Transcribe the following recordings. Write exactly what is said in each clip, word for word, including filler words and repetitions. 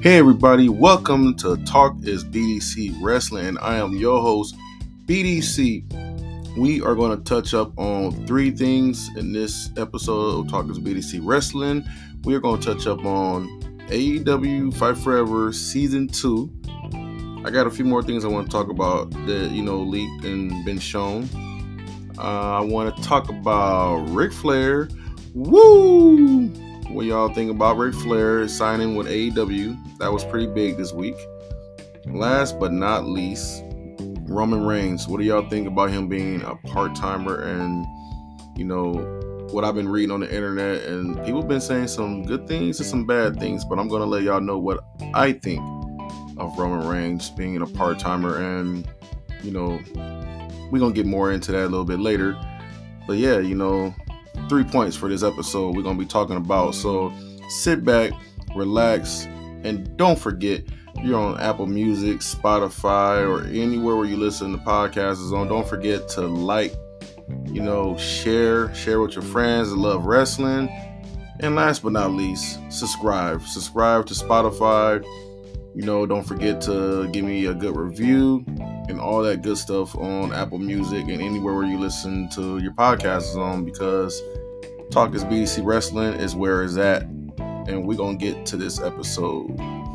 Hey everybody, welcome to Talk is B D C Wrestling, and I am your host, B D C. We are going to touch up on three things in this episode of Talk is B D C Wrestling. We are going to touch up on A E W Fight Forever Season two. I got a few more things I want to talk about that, you know, leaked and been shown. Uh, I want to talk about Ric Flair. Woo! What y'all think about Ric Flair signing with A E W? That was pretty big this week. Last but not least, Roman Reigns. What do y'all think about him being a part-timer? And, you know, what I've been reading on the internet, and people have been saying some good things and some bad things, but I'm going to let y'all know what I think of Roman Reigns being a part-timer. And, you know, we're going to get more into that a little bit later. But yeah, you know, three points for this episode we're going to be talking about. So sit back, relax, and don't forget, you're on Apple Music, Spotify, or anywhere where you listen to podcasts is on. Don't forget to like, you know, share, share with your friends that love wrestling. And last but not least, subscribe. Subscribe to Spotify. You know, don't forget to give me a good review and all that good stuff on Apple Music and anywhere where you listen to your podcasts is on, because Talk is B D C Wrestling is where it's at. And we're going to get to this episode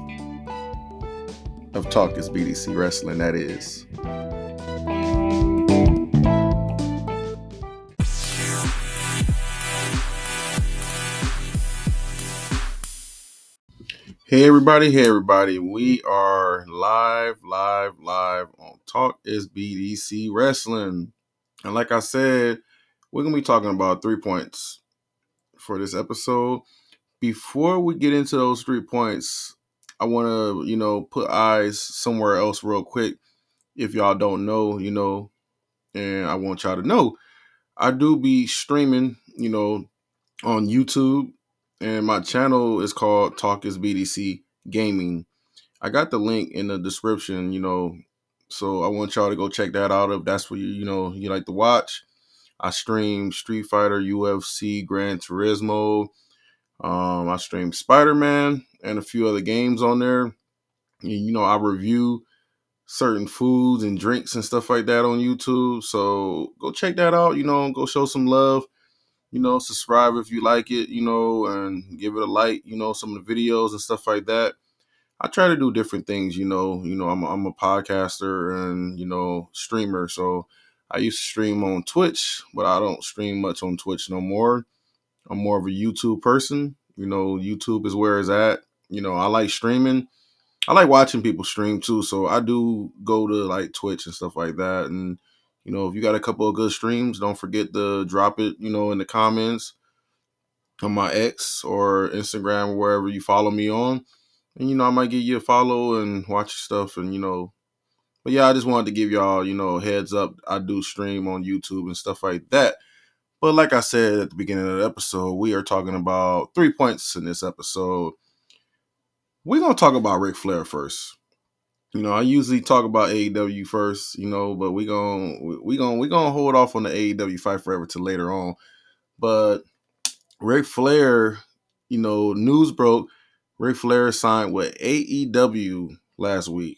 of Talk is B D C Wrestling, that is. Hey everybody, hey everybody. We are live, live, live on Talk is B D C Wrestling. And like I said, we're going to be talking about three points for this episode. Before we get into those three points, I want to, you know, put eyes somewhere else real quick. If y'all don't know, you know, and I want y'all to know, I do be streaming, you know, on YouTube, and my channel is called Talk is B D C Gaming. I got the link in the description, you know, so I want y'all to go check that out if that's what you, you know, you like to watch. I stream Street Fighter, U F C, Gran Turismo. Um, I stream Spider-Man and a few other games on there. And, you know, I review certain foods and drinks and stuff like that on YouTube. So go check that out, you know, go show some love, you know, subscribe if you like it, you know, and give it a like, you know, some of the videos and stuff like that. I try to do different things, you know, you know, I'm a, I'm a podcaster and, you know, streamer. So I used to stream on Twitch, but I don't stream much on Twitch no more. I'm more of a YouTube person. You know, YouTube is where it's at. You know, I like streaming. I like watching people stream too. So I do go to like Twitch and stuff like that. And, you know, if you got a couple of good streams, don't forget to drop it, you know, in the comments on my X or Instagram or wherever you follow me on. And, you know, I might give you a follow and watch your stuff and, you know, but yeah, I just wanted to give y'all, you know, heads up. I do stream on YouTube and stuff like that. But like I said at the beginning of the episode, we are talking about three points in this episode. We're going to talk about Ric Flair first. You know, I usually talk about A E W first, you know, but we're going we going we going to hold off on the A E W Fight Forever till later on. But Ric Flair, you know, news broke. Ric Flair signed with A E W last week.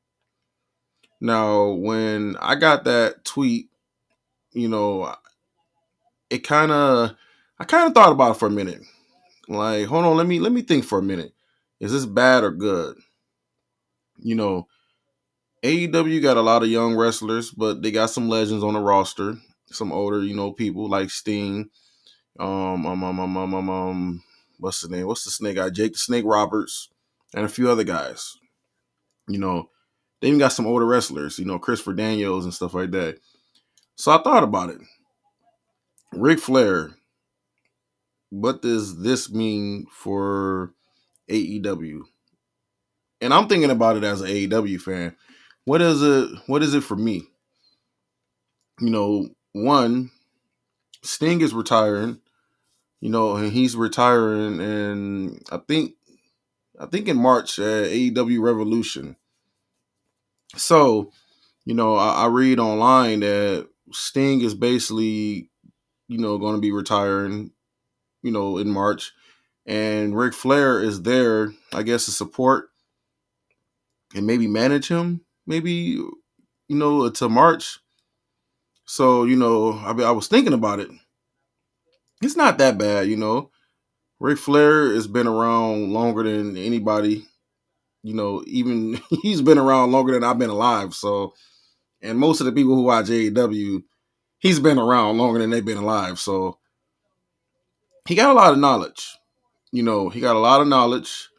Now, when I got that tweet, you know, it kind of I kind of thought about it for a minute. Like, hold on, let me let me think for a minute. Is this bad or good? You know, A E W got a lot of young wrestlers, but they got some legends on the roster. Some older, you know, people like Sting. Um, um, um, um, um, um, um what's the name? What's the snake guy? Jake the Snake Roberts, and a few other guys. You know, they even got some older wrestlers. You know, Christopher Daniels and stuff like that. So I thought about it. Ric Flair. What does this mean for A E W? And I'm thinking about it as an A E W fan. What is it? What is it for me? You know, one, Sting is retiring. You know, and he's retiring, and I think, I think in March at A E W Revolution. So, you know, I, I read online that Sting is basically, you know, going to be retiring, you know, in March, and Ric Flair is there, I guess, to support. and maybe manage him, maybe, you know, to March. So, you know, I, I was thinking about it. It's not that bad, you know. Ric Flair has been around longer than anybody, you know, even he's been around longer than I've been alive. So, and most of the people who watch A E W, he's been around longer than they've been alive. So, he got a lot of knowledge. You know, he got a lot of knowledge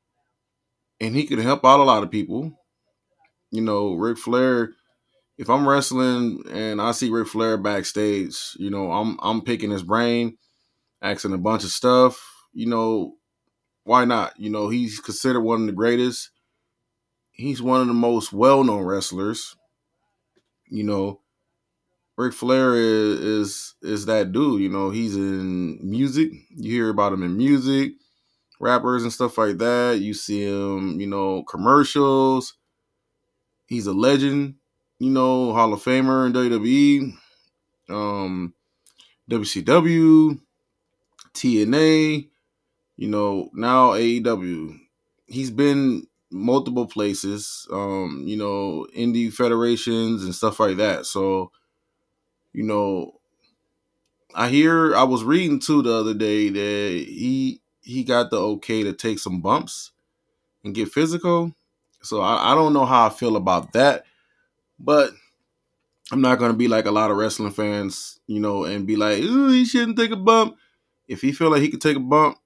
and he can help out a lot of people. You know, Ric Flair, if I'm wrestling and I see Ric Flair backstage, you know, I'm I'm picking his brain, asking a bunch of stuff. You know, why not? You know, he's considered one of the greatest. He's one of the most well-known wrestlers. You know, Ric Flair is, is is that dude. You know, he's in music. You hear about him in music, rappers and stuff like that. You see him, you know, commercials. He's a legend. You know, Hall of Famer in W W E, um, W C W, T N A. You know, now A E W. He's been multiple places. Um, you know, indie federations and stuff like that. So, you know, I hear I was reading too the other day that he he got the okay to take some bumps and get physical. So I, I don't know how I feel about that, but I'm not gonna be like a lot of wrestling fans, you know, and be like, ooh, he shouldn't take a bump. If he feel like he could take a bump,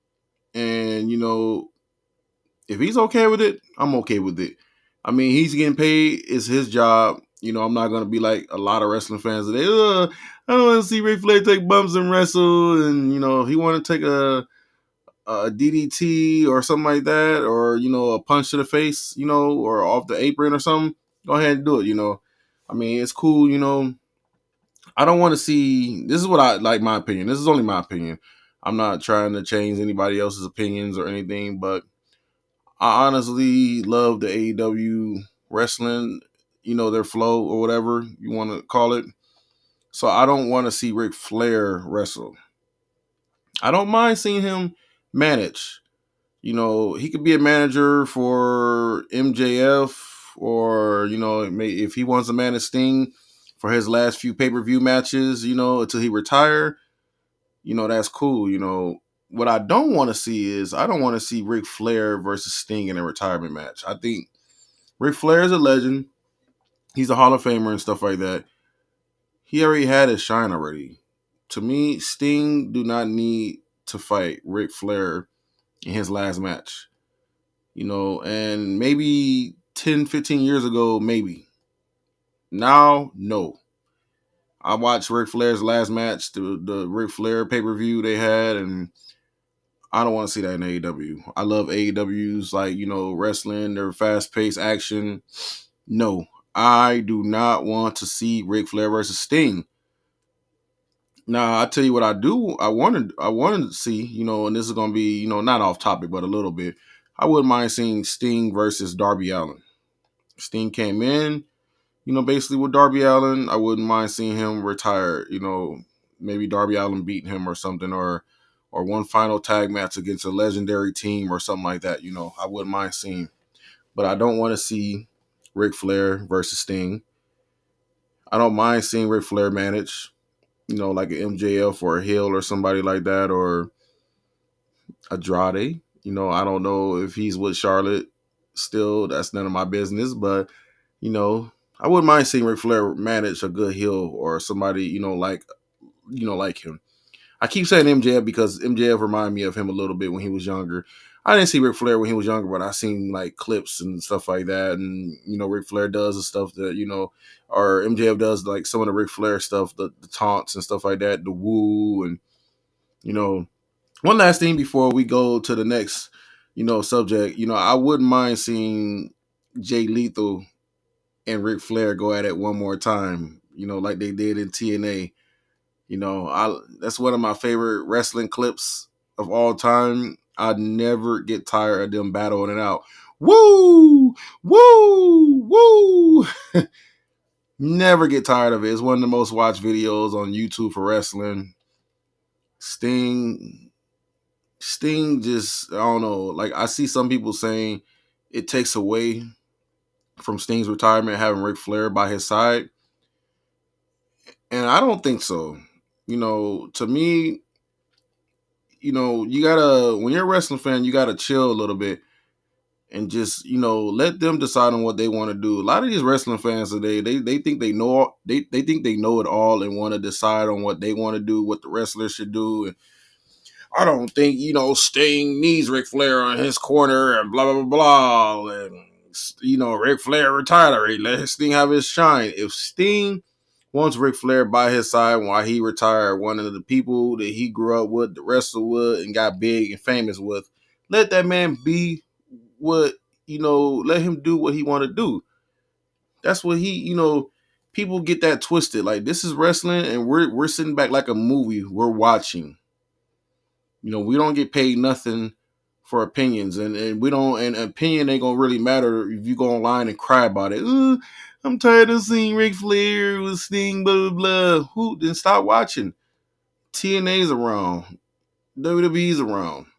and you know, if he's okay with it, I'm okay with it. I mean, he's getting paid; it's his job. You know, I'm not gonna be like a lot of wrestling fans. They, uh, I don't want to see Ric Flair take bumps and wrestle, and you know, he want to take a a D D T or something like that, or you know, a punch to the face, you know, or off the apron or something. Go ahead and do it. You know, I mean, it's cool. You know, I don't want to see. This is what I like. My opinion. This is only my opinion. I'm not trying to change anybody else's opinions or anything, but I honestly love the A E W wrestling. You know, their flow or whatever you want to call it. So I don't want to see Ric Flair wrestle. I don't mind seeing him manage. You know, he could be a manager for M J F, or you know, if he wants to manage Sting for his last few pay per view matches, you know, until he retire. You know, that's cool. You know, what I don't want to see is I don't want to see Ric Flair versus Sting in a retirement match. I think Ric Flair is a legend. He's a Hall of Famer and stuff like that. He already had his shine already. To me, Sting do not need to fight Ric Flair in his last match. You know, and maybe ten, fifteen years ago, maybe. Now, no. I watched Ric Flair's last match, the, the Ric Flair pay-per-view they had, and I don't want to see that in A E W. I love A E W's, like, you know, wrestling, their fast-paced action. No, I do not want to see Ric Flair versus Sting. Now, I tell you what I do. I wanted, I wanted to see, you know, and this is going to be, you know, not off topic, but a little bit. I wouldn't mind seeing Sting versus Darby Allin. Sting came in, you know, basically with Darby Allin. I wouldn't mind seeing him retire. You know, maybe Darby Allin beating him or something, or or one final tag match against a legendary team or something like that. You know, I wouldn't mind seeing, but I don't want to see Ric Flair versus Sting. I don't mind seeing Ric Flair manage, you know, like an M J F or a Hill or somebody like that, or Andrade. You know, I don't know if he's with Charlotte still. That's none of my business, but you know, I wouldn't mind seeing Ric Flair manage a good heel or somebody, you know, like you know, like him. I keep saying M J F because M J F reminded me of him a little bit when he was younger. I didn't see Ric Flair when he was younger, but I seen like clips and stuff like that, and you know, Ric Flair does the stuff that you know, or M J F does like some of the Ric Flair stuff, the, the taunts and stuff like that, the woo, and you know, one last thing before we go to the next, you know, subject. You know, I wouldn't mind seeing Jay Lethal and Ric Flair go at it one more time. You know, like they did in T N A. You know, I that's one of my favorite wrestling clips of all time. I'd never get tired of them battling it out. Woo! Woo! Woo! Never get tired of it. It's one of the most watched videos on YouTube for wrestling. Sting Sting just, I don't know, like I see some people saying it takes away from Sting's retirement, having Ric Flair by his side. And I don't think so. You know, to me, you know, you gotta, when you're a wrestling fan, you gotta chill a little bit and just, you know, let them decide on what they want to do. A lot of these wrestling fans today, they they think they know they they think they know it all and want to decide on what they want to do, what the wrestlers should do. And I don't think, you know, Sting needs Ric Flair on his corner and blah blah blah blah. And you know, Ric Flair retired. Let Sting have his shine. If Sting wants Ric Flair by his side while he retired, one of the people that he grew up with, the wrestle with, and got big and famous with, let that man be what, you know, let him do what he want to do. That's what he, you know, people get that twisted. Like, this is wrestling and we're we're sitting back like a movie we're watching. You know, we don't get paid nothing for opinions, and, and we don't, and opinion ain't gonna really matter if you go online and cry about it. Uh, I'm tired of seeing Ric Flair with Sting, blah, blah, blah. Who, then stop watching. T N A's around. W W E's around.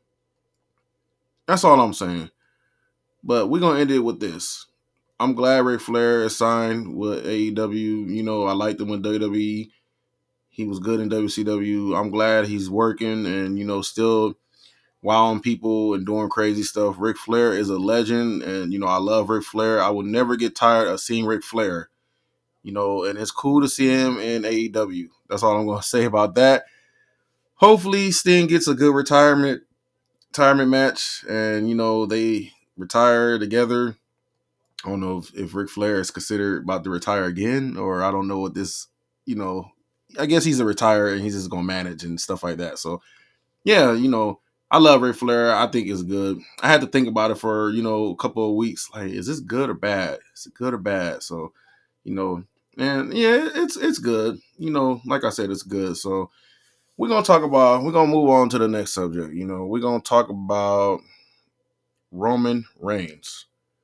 That's all I'm saying. But we're gonna end it with this. I'm glad Ric Flair is signed with A E W. You know, I liked him in W W E. He was good in W C W. I'm glad he's working and, you know, still wowing people and doing crazy stuff. Ric Flair is a legend, and, you know, I love Ric Flair. I will never get tired of seeing Ric Flair, you know, and it's cool to see him in A E W. That's all I'm going to say about that. Hopefully Sting gets a good retirement retirement match, and, you know, they retire together. I don't know if, if Ric Flair is considered about to retire again, or I don't know what this, you know, I guess he's a retire and he's just going to manage and stuff like that. So, yeah, you know, I love Ric Flair. I think it's good. I had to think about it for, you know, a couple of weeks. Like, is this good or bad? Is it good or bad? So, you know, and yeah, it's it's good. You know, like I said, it's good. So we're gonna talk about we're gonna move on to the next subject. You know, we're gonna talk about Roman Reigns.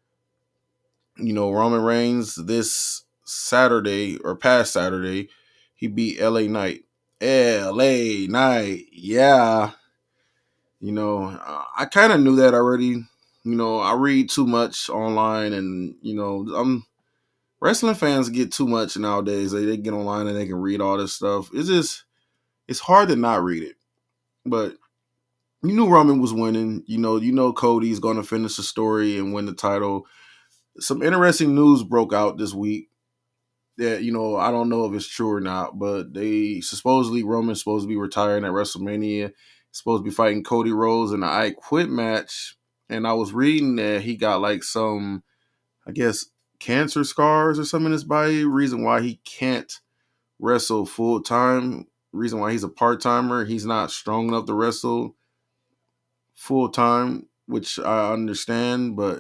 You know, Roman Reigns this Saturday or past Saturday, he beat L A Knight. L A Knight, yeah. You know, I kind of knew that already. You know, I read too much online, and, you know, I'm wrestling fans get too much nowadays. They, they get online and they can read all this stuff. It's just, it's hard to not read it. But you knew Roman was winning. You know, you know Cody's going to finish the story and win the title. Some interesting news broke out this week that, you know, I don't know if it's true or not, but they supposedly Roman's supposed to be retiring at WrestleMania. He's supposed to be fighting Cody Rhodes in an I Quit match. And I was reading that he got like some, I guess, cancer scars or something in his body. Reason why he can't wrestle full time. Reason why he's a part timer. He's not strong enough to wrestle full time, which I understand, but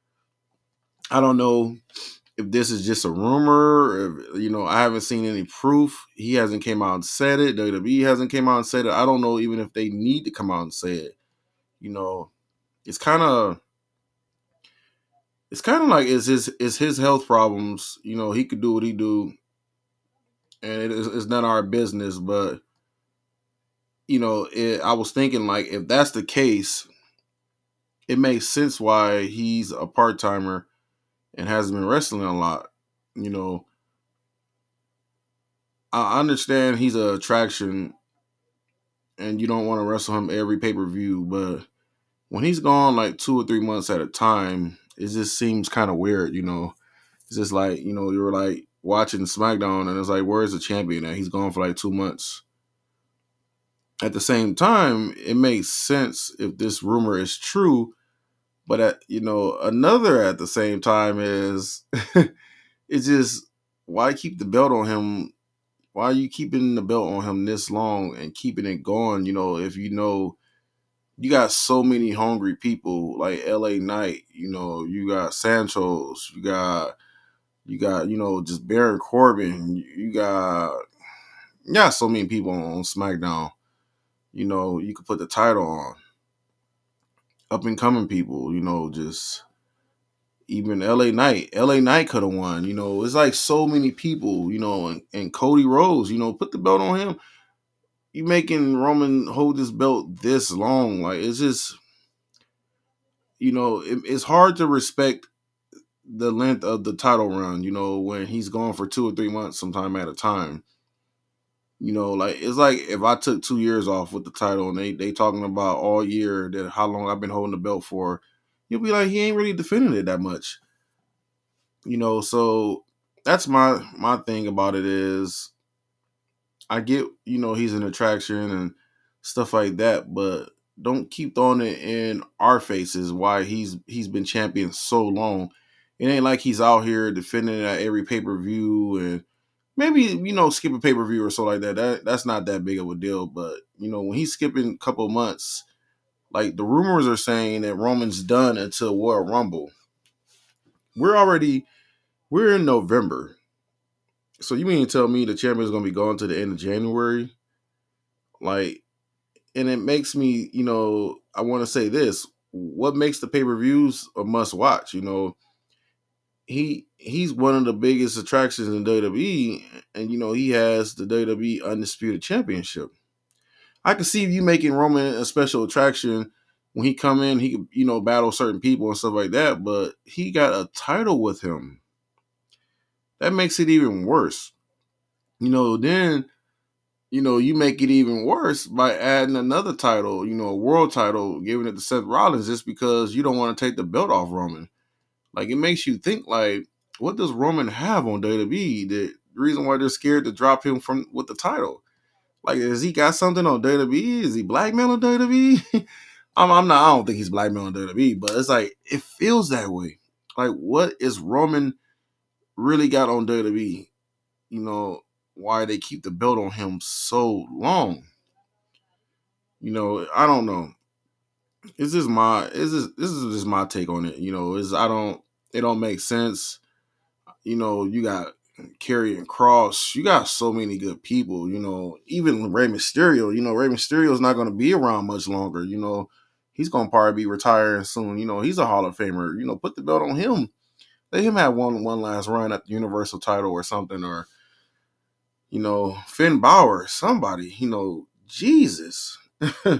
I don't know if this is just a rumor. If, you know, I haven't seen any proof. He hasn't came out and said it. W W E hasn't came out and said it. I don't know even if they need to come out and say it. You know, it's kind of it's kind of like it's his it's his health problems. You know, he could do what he do, and it is, it's not our business. But, you know, it, I was thinking, like, if that's the case, it makes sense why he's a part timer and hasn't been wrestling a lot. You know, I understand he's an attraction and you don't want to wrestle him every pay per view, but when he's gone like two or three months at a time, it just seems kind of weird. You know, it's just like, you know, you're like watching SmackDown and it's like, where's the champion at? He's gone for like two months. At the same time, it makes sense if this rumor is true, but at, you know, another at the same time is it's just, why keep the belt on him? Why are you keeping the belt on him this long and keeping it going? You know, if you know you got so many hungry people like L A Knight, you know, you got Santos, you got, you got, you know, just Baron Corbin, you got, you got so many people on SmackDown. You know, you could put the title on. Up and coming people, you know, just even L A Knight. L A Knight could have won. You know, it's like so many people, you know, and, and Cody Rhodes, you know, put the belt on him. You making Roman hold this belt this long. Like, it's just, you know, it, it's hard to respect the length of the title run, you know, when he's gone for two or three months sometime at a time. You know, like it's like if I took two years off with the title and they they talking about all year that how long I've been holding the belt for, you'll be like, he ain't really defending it that much. You know, so that's my my thing about it is I get, you know, he's an attraction and stuff like that, but don't keep throwing it in our faces why he's he's been champion so long. It ain't like he's out here defending it at every pay per view and maybe you know skip a pay per view or so like that. That that's not that big of a deal. But you know when he's skipping a couple months, like the rumors are saying that Roman's done until Royal Rumble. We're already we're in November, so you mean to tell me the champion's gonna be gone to the end of January? Like, and it makes me, you know, I want to say this: what makes the pay per views a must watch? You know, he he's one of the biggest attractions in W W E, and you know he has the W W E Undisputed Championship. I can see you making Roman a special attraction when he come in. He could you know battle certain people and stuff like that, but he got a title with him. That makes it even worse. You know, then you know you make it even worse by adding another title. You know, a world title, giving it to Seth Rollins just because you don't want to take the belt off Roman. Like it makes you think like, what does Roman have on W W E? The reason why they're scared to drop him from with the title. Like, has he got something on W W E? Is he blackmailing W W E? I'm, I'm not. I don't think he's blackmailing W W E, but it's like it feels that way. Like, what is Roman really got on W W E? You know, why they keep the belt on him so long? You know, I don't know. It's just my. It's just this is just my take on it. You know, is I don't. It don't make sense. You know, you got Karrion Kross. You got so many good people. You know, even Rey Mysterio. You know, Rey Mysterio is not going to be around much longer. You know, he's going to probably be retiring soon. You know, he's a Hall of Famer. You know, put the belt on him. Let him have one one last run at the Universal title or something. Or, you know, Finn Balor, somebody. You know, Jesus. I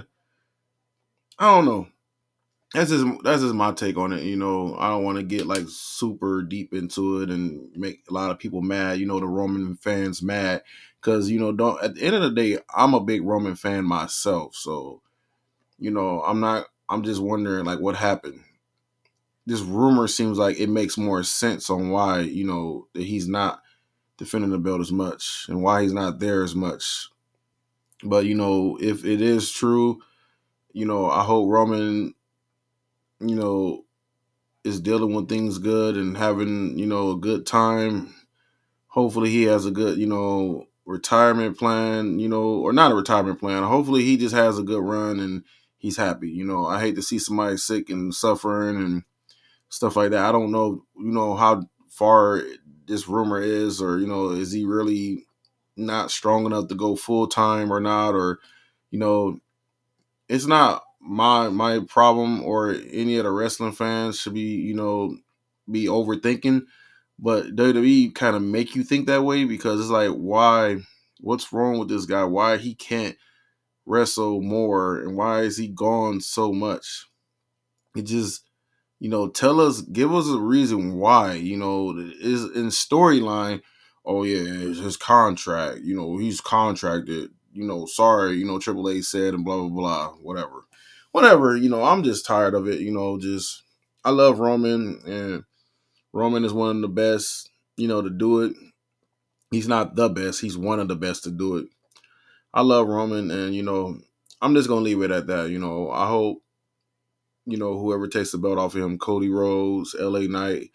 don't know. That's just that's just my take on it. You know, I don't want to get like super deep into it and make a lot of people mad. You know, the Roman fans mad because you know, don't at the end of the day, I'm a big Roman fan myself. So you know, I'm not. I'm just wondering like what happened. This rumor seems like it makes more sense on why you know that he's not defending the belt as much and why he's not there as much. But you know, if it is true, you know, I hope Roman, you know, is dealing with things good and having, you know, a good time. Hopefully he has a good, you know, retirement plan, you know, or not a retirement plan. Hopefully he just has a good run and he's happy. You know, I hate to see somebody sick and suffering and stuff like that. I don't know, you know, how far this rumor is or, you know, is he really not strong enough to go full time or not, or, you know, it's not my my problem or any of the wrestling fans should be, you know, be overthinking. But W W E kind of make you think that way because it's like, why? What's wrong with this guy? Why he can't wrestle more, and why is he gone so much? It just, you know, tell us, give us a reason why. You know, is in storyline. Oh yeah, it's his contract. You know, he's contracted. You know, sorry. You know, Triple H said and blah blah blah. Whatever, whatever. You know, I'm just tired of it. You know, just I love Roman and Roman is one of the best, you know, to do it. He's not the best. He's one of the best to do it. I love Roman, and you know, I'm just gonna leave it at that. You know, I hope you know whoever takes the belt off of him, Cody Rhodes, L A Knight.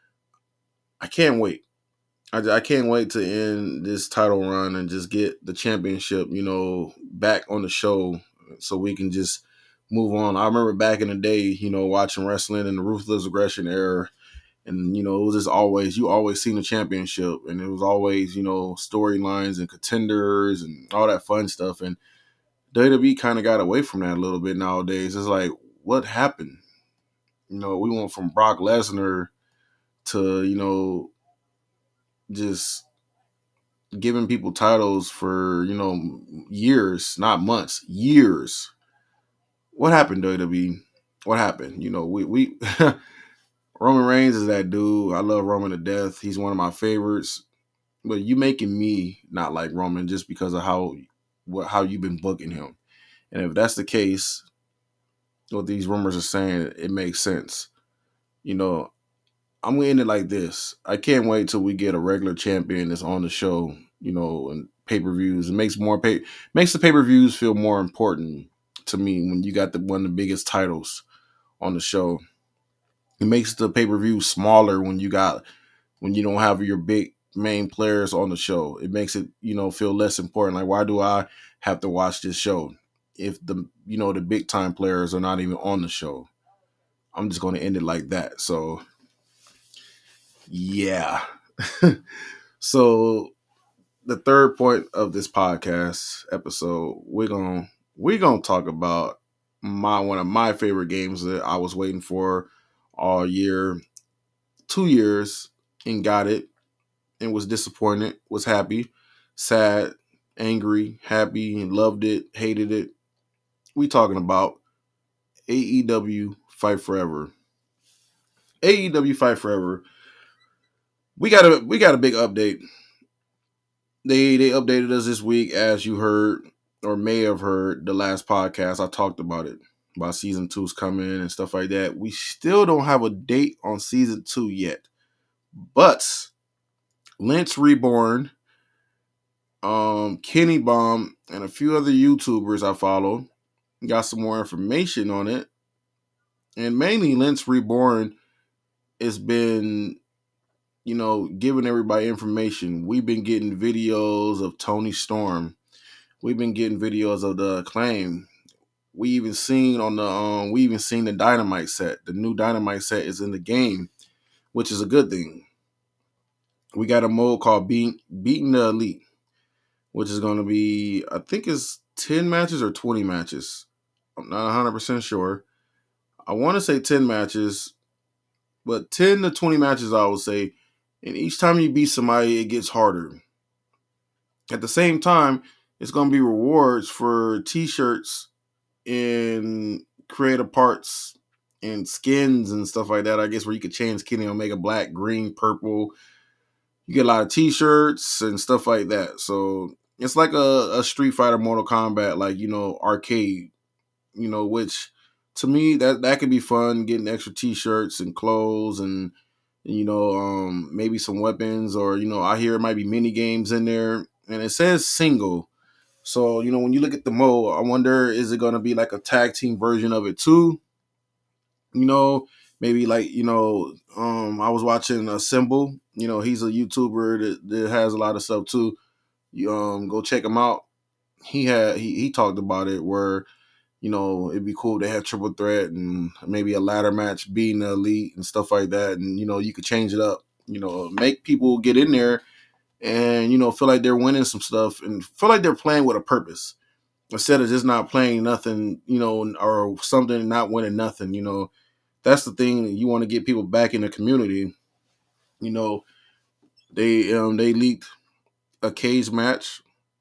I can't wait. I, I can't wait to end this title run and just get the championship, you know, back on the show so we can just move on. I remember back in the day, you know, watching wrestling in the Ruthless Aggression era. And, you know, it was just always, you always seen the championship. And it was always, you know, storylines and contenders and all that fun stuff. And W W E kind of got away from that a little bit nowadays. It's like, what happened? You know, we went from Brock Lesnar to, you know, just giving people titles for, you know, years, not months, years. What happened, W W E? What happened? You know, we, we Roman Reigns is that dude. I love Roman to death. He's one of my favorites. But you making me not like Roman just because of how what how you've been booking him. And if that's the case, what these rumors are saying, it makes sense. You know, I'm gonna end it like this. I can't wait till we get a regular champion that's on the show, you know, and pay per views. It makes more pay makes the pay per views feel more important to me when you got the one of the biggest titles on the show. It makes the pay per view smaller when you got when you don't have your big main players on the show. It makes it, you know, feel less important. Like, why do I have to watch this show if the you know the big time players are not even on the show? I'm just going to end it like that. So yeah. So the third point of this podcast episode, we're gonna we're gonna talk about my one of my favorite games that I was waiting for all year, two years, and got it, and was disappointed, was happy, sad, angry, happy, loved it, hated it. We talking about A E W Fight Forever. A E W Fight Forever. We got a we got a big update. They they updated us this week, as you heard or may have heard the last podcast. I talked about it, about season two's coming and stuff like that. We still don't have a date on season two yet, but Lynch Reborn, um, Kenny Bomb, and a few other YouTubers I follow got some more information on it, and mainly Lynch Reborn has been, you know, giving everybody information. We've been getting videos of Tony Storm. We've been getting videos of the Acclaim. We even seen on the um, we even seen the Dynamite set. The new Dynamite set is in the game, which is a good thing. We got a mode called Beat, Beating the Elite, which is going to be, I think it's ten matches or twenty matches. I'm not one hundred percent sure. I want to say ten matches, but ten to twenty matches, I would say. And each time you beat somebody, it gets harder. At the same time, it's going to be rewards for t-shirts and creative parts and skins and stuff like that. I guess where you could change Kenny Omega black, green, purple. You get a lot of t-shirts and stuff like that. So it's like a, a Street Fighter Mortal Kombat, like, you know, arcade, you know, which to me that that could be fun, getting extra t-shirts and clothes and, you know, um, maybe some weapons, or, you know, I hear it might be mini games in there, and it says single. So, you know, when you look at the mode, I wonder, is it going to be like a tag team version of it too? You know, maybe like, you know, um, I was watching a Symbol. You know, he's a YouTuber that, that has a lot of stuff too. You um go check him out. He had he he talked about it where, you know, it'd be cool to have triple threat and maybe a ladder match being the elite and stuff like that. And, you know, you could change it up, you know, make people get in there and, you know, feel like they're winning some stuff and feel like they're playing with a purpose instead of just not playing nothing, you know, or something, not winning nothing. You know, that's the thing. You want to get people back in the community. You know, they um they leaked a cage match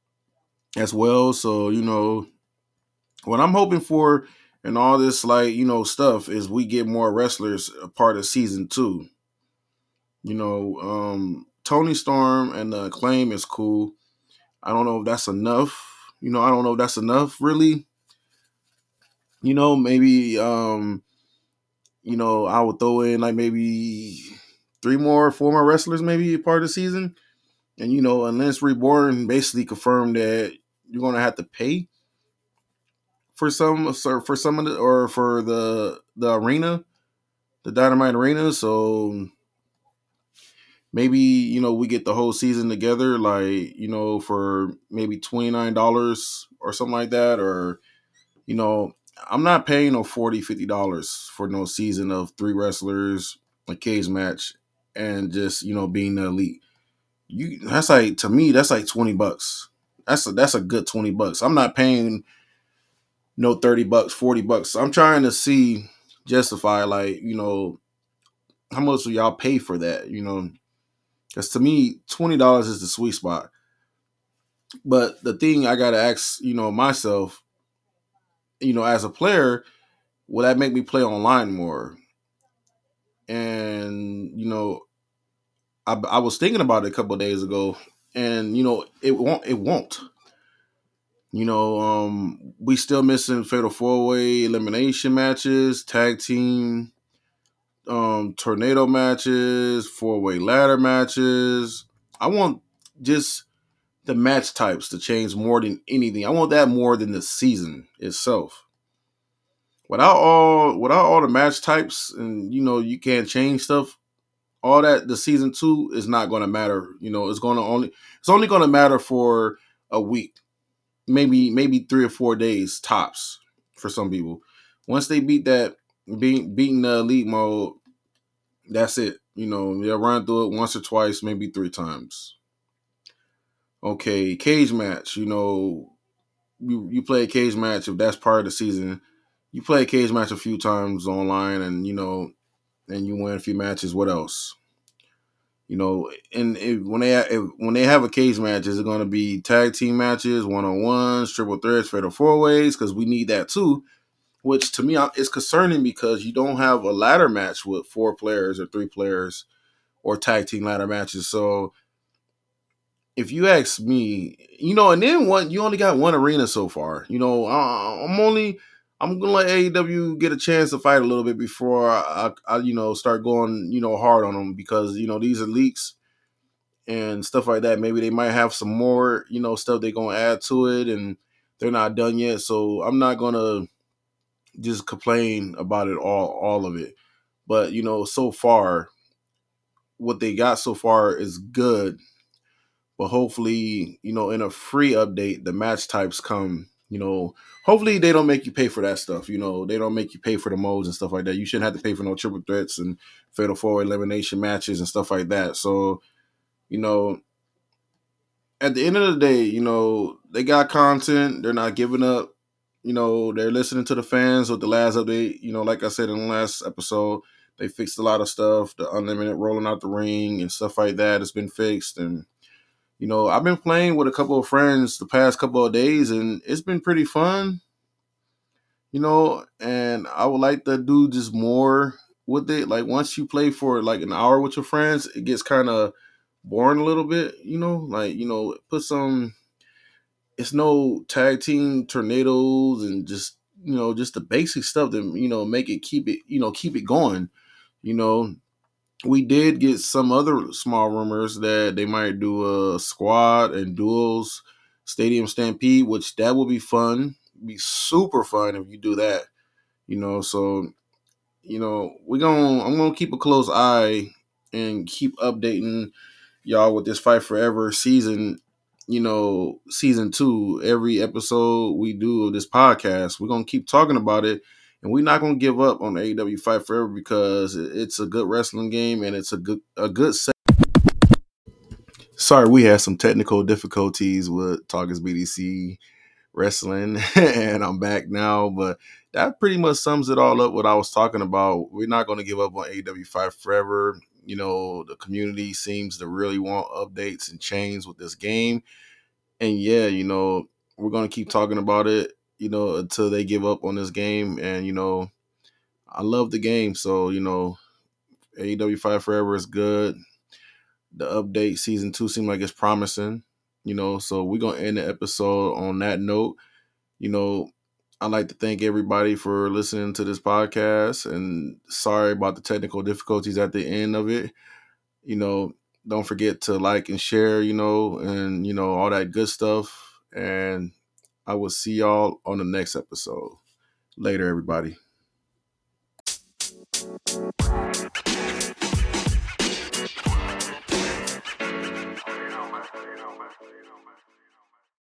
as well. So, you know, what I'm hoping for and all this, like, you know, stuff is we get more wrestlers a part of season two. You know, um, Tony Storm and the Acclaim is cool. I don't know if that's enough. You know, I don't know if that's enough, really. You know, maybe, um, you know, I would throw in like maybe three more, four more wrestlers, maybe a part of the season. And, you know, unless Reborn basically confirmed that you're going to have to pay for some, for some of the, or for the, the arena, the Dynamite Arena. So maybe, you know, we get the whole season together, like, you know, for maybe twenty-nine dollars or something like that. Or, you know, I'm not paying no forty dollars, fifty dollars for no season of three wrestlers, a cage match, and just, you know, being the elite. You that's like, to me, that's like twenty bucks. That's a that's a good twenty bucks. I'm not paying no thirty bucks, forty bucks. I'm trying to see, justify, like, you know, how much will y'all pay for that, you know? Because to me, twenty dollars is the sweet spot. But the thing I gotta ask, you know, myself, you know, as a player, will that make me play online more? And you know, I, I was thinking about it a couple of days ago, and you know, it won't. It won't. You know, um, we still missing fatal four way elimination matches, tag team, um, tornado matches, four way ladder matches. I want just the match types to change more than anything. I want that more than the season itself. Without all, without all the match types, and you know, you can't change stuff. All that the season two is not going to matter. You know, it's going to only it's only going to matter for a week, maybe maybe three or four days tops for some people. Once they beat that, being beating the elite mode, that's it. You know, they'll run through it once or twice, maybe three times. Okay, cage match. You know, you you play a cage match if that's part of the season. You play a cage match a few times online, and you know, and you win a few matches. What else? You know, and if, when they if, when they have a cage match, is it going to be tag team matches, one on ones, triple threats, fatal four ways? Because we need that too. Which to me is concerning because you don't have a ladder match with four players or three players or tag team ladder matches. So if you ask me, you know, and then one, you only got one arena so far. You know, I, I'm only, I'm gonna let A E W get a chance to fight a little bit before I, I, you know, start going, you know, hard on them because you know these are leaks and stuff like that. Maybe they might have some more, you know, stuff they're gonna add to it, and they're not done yet. So I'm not gonna just complain about it all, all of it. But you know, so far, what they got so far is good. But hopefully, you know, in a free update, the match types come. You know, hopefully they don't make you pay for that stuff. You know, they don't make you pay for the modes and stuff like that. You shouldn't have to pay for no triple threats and fatal four elimination matches and stuff like that. So, you know, at the end of the day, you know, they got content. They're not giving up. You know, they're listening to the fans with the last update. You know, like I said in the last episode, they fixed a lot of stuff. The unlimited rolling out the ring and stuff like that has been fixed. And, you know, I've been playing with a couple of friends the past couple of days, and it's been pretty fun. You know, and I would like to do just more with it. Like once you play for like an hour with your friends, it gets kind of boring a little bit. You know, like you know, put some. It's no tag team tornadoes and just you know just the basic stuff that you know make it keep it you know keep it going. You know, we did get some other small rumors that they might do a squad and duels stadium stampede, which that would be fun. Be super fun if you do that. You know, so you know we're gonna I'm gonna keep a close eye and keep updating y'all with this Fight Forever season. You know, season two. Every episode we do of this podcast, we're gonna keep talking about it. And we're not gonna give up on A E W Fight Forever because it's a good wrestling game and it's a good a good set. Sorry, we had some technical difficulties with Talkers B D C Wrestling, and I'm back now. But that pretty much sums it all up. What I was talking about. We're not going to give up on A E W Fight Forever. You know, the community seems to really want updates and change with this game, and yeah, you know, we're going to keep talking about it. You know, until they give up on this game, and you know, I love the game, so you know, A E W Fight Forever is good. The update season two seems like it's promising, you know. So we're gonna end the episode on that note. You know, I'd like to thank everybody for listening to this podcast and sorry about the technical difficulties at the end of it. You know, don't forget to like and share, you know, and you know, all that good stuff. And I will see y'all on the next episode. Later, everybody.